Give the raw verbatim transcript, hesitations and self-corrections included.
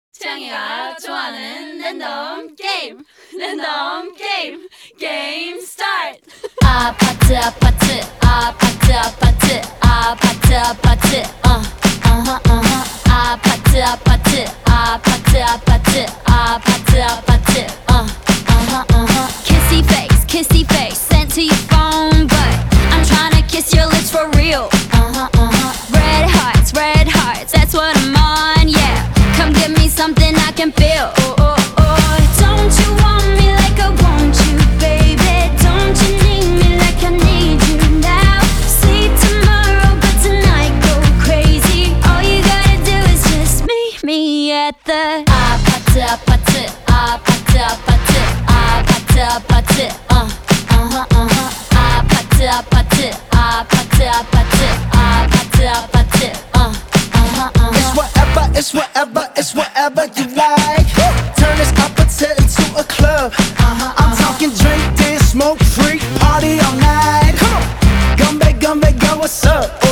창이가 좋아하는 랜덤 게임 랜덤 게임 게임 스타트. 아파트 아파트 아파트 아파트 아파트 아파트 어 어허 어허 아파트 아파트 아파트 아파트 아파트 아파트 어 어허 어허 Kissy face kissy face sent to your phone but I'm tryna kiss your lips for real. Uh-huh uh-huh red hearts red hearts that's what I'm on. Yeah, come give me something I can feel. Oh, oh, oh. Don't you want me like I want you, baby? Don't you need me like I need you now? Sleep tomorrow, but tonight go crazy. All you gotta do is just meet me at the 아파트 아파트 아파트 아파트 아파트 아파트 어 어허 어허 아파트 아파트 아파트 아파트 아파트 아파트 어 어허 어허 It's whatever, it's whatever, it's whatever you like. Turn this opposite into a club. Uh-huh, I'm talking drink, dance, smoke, freak, party all night. Come on, come back, come back, girl, what's up?